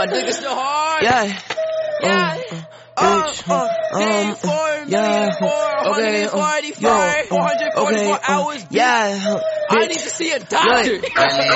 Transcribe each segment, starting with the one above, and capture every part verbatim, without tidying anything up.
my dick is still hard. Yeah. Yeah. Uh, bitch. Uh, uh, Um, four yeah. Okay. Yo. four hundred forty-four Okay. hours. Yeah. I need to see a doctor. Look. Look.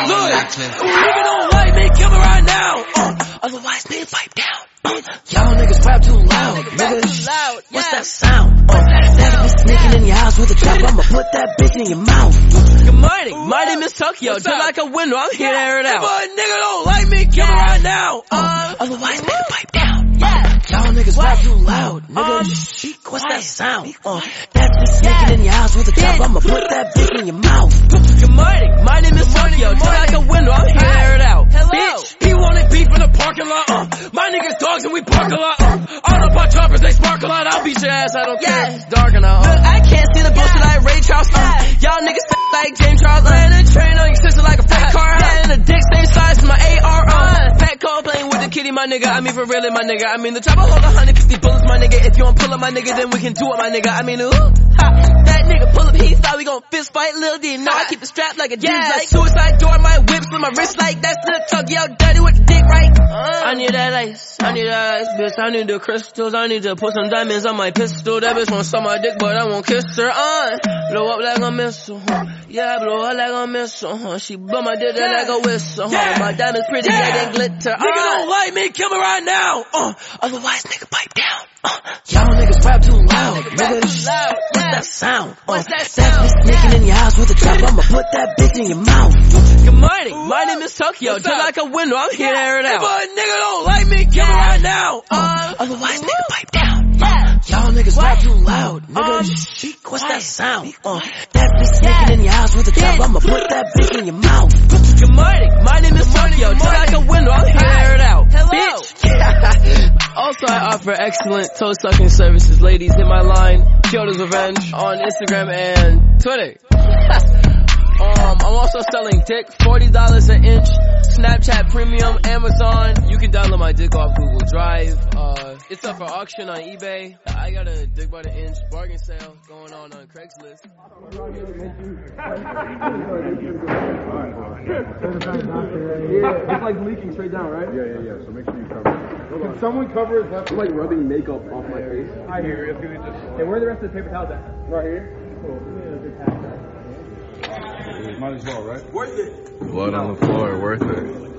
Nigga don't like me, kill me right now. Uh, Otherwise, nigga, pipe down. Uh, y'all niggas rap too loud. Nigga, too loud. what's Yeah. that sound? Uh, that bitch sneaking in your house with a trap. I'ma put that bitch in your mouth. Good morning. My name is Tokyo. Just like a window, I'm here to air it out. But nigga don't like me, kill me right now. Uh, otherwise, nigga, pipe down. Yeah. Y'all niggas rap too loud. Nigga, um, what's that sound? Uh, that bitch sneaking in your house with a trap. I'ma put that bitch in your mouth. Good morning. My name is Tokyo. Just like a window, I'm here to air it out. Hello. Bitch, he wanted beef in the parking lot. Uh, my niggas dogs and we park a lot. Uh, all the pot choppers, they spark a lot. I'll beat your ass, I don't Yeah. care. It's dark enough. Uh. Look, I can't see the bullshit Yeah. like Ray Charles. Uh, Yeah. y'all niggas f- like James Charles. Uh, and a train on your sister like a fat car. Yeah. And a dick same size as my A R. Uh, fat cold playing with the kitty, my nigga. I mean for really, my nigga. I mean the chopper hold one hundred fifty bullets, my nigga. If you don't pull up, my nigga, then we can do it, my nigga. I mean, ooh, ha. That nigga pull up, he thought we gon' fist fight, Lil D. No, I keep it strapped like a Yeah. dude's like suicide door. My whips with my wrist like that's the tuck. Yo, dirty with the dick, right? Uh, I need that ice, I need that ice, bitch. I need the crystals, I need to put some diamonds on my pistol. That bitch won't suck my dick, but I won't kiss her. Uh, blow up like a missile, huh? Yeah, blow up like a missile, huh? She blow my dick Yeah. like a whistle, huh? Yeah. My diamonds pretty, Yeah. yeah, they glitter. Uh, Nigga don't like me, kill me right now. Uh, Otherwise, nigga, pipe down. Uh, y'all niggas rap too loud. Nigga, loud. what's Yeah. that sound? What's uh, that That sound? bitch sneaking in your house with a trap. I'ma put that bitch in your mouth. Good morning, my name is Tokyo. What's Just up? like a window, I'm here to air it out. But nigga don't like me, kill me right now. Uh, otherwise, nigga, pipe down. Uh, y'all niggas rap too loud. Nigga, Um, what's that sound? Uh, that bitch sneaking in your house with a trap. I'ma put that bitch in your mouth. Good morning, my name is Tokyo. Just like a window, I'm here to air it out. Hello. Bitch. Also, I offer excellent toe sucking services. Ladies, hit my line, Kyoto's Revenge, on Instagram and Twitter. um, I'm also selling dick, forty dollars an inch, Snapchat Premium, Amazon. You can download my dick off Google Drive. Uh, it's up for auction on eBay. I got a dick by the inch bargain sale going on on Craigslist. Yeah, it's like leaking straight down, right? Yeah, yeah, yeah. So make sure you cover it. Can someone cover his left? I'm like rubbing makeup off my face. I hear you. Hey, where are the rest of the paper towels at? Right here. Cool. Might as well, right? Worth it. Blood on the floor, worth it.